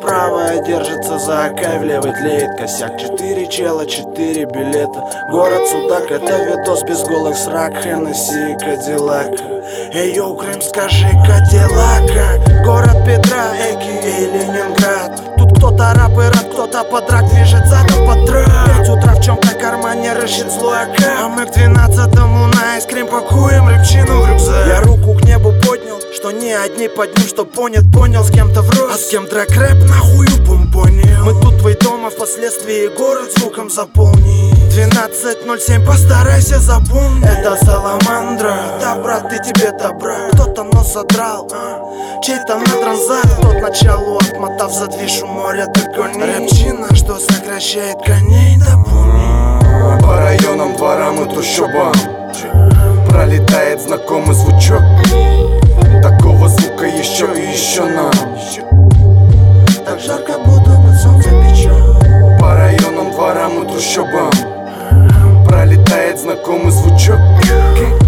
правая держится за АК, в левый тлеет косяк. 4 чела, 4 билета. Город Судак, это видос без голых срак. Хеннесси и Кадиллак. Эй, йоу, Крым, скажи, Кадиллака. Город Петра, а.к.а. Ленинград. Тут кто-то раб и рад, кто-то под рак движет задом под трап. 5 утра в чем-то кармане рыщет злой АК. А мы к 12-му на айскрим пакуем рыбчину в рюкзак. Я руку к небу поднял, что не одни под ним, что понял, с кем-то врос, а с кем трек-рэп нахую бомбонил. Мы тут твой дом, а впоследствии город звуком заполни. 12:07, постарайся запомнить. Это Саламандра. Да, брат, ты тебе добра. Кто-то нос задрал, чей-то на транзак. Тот началу отмотав за движ у моря догони. Рэпчина, что сокращает коней до буни. По районам, дворам и трущобам пролетает знакомый звучок. Такого звука еще и еще нам. Так жарко, будто под солнцем печет. По районам, дворам и трущобам пролетает знакомый звучок.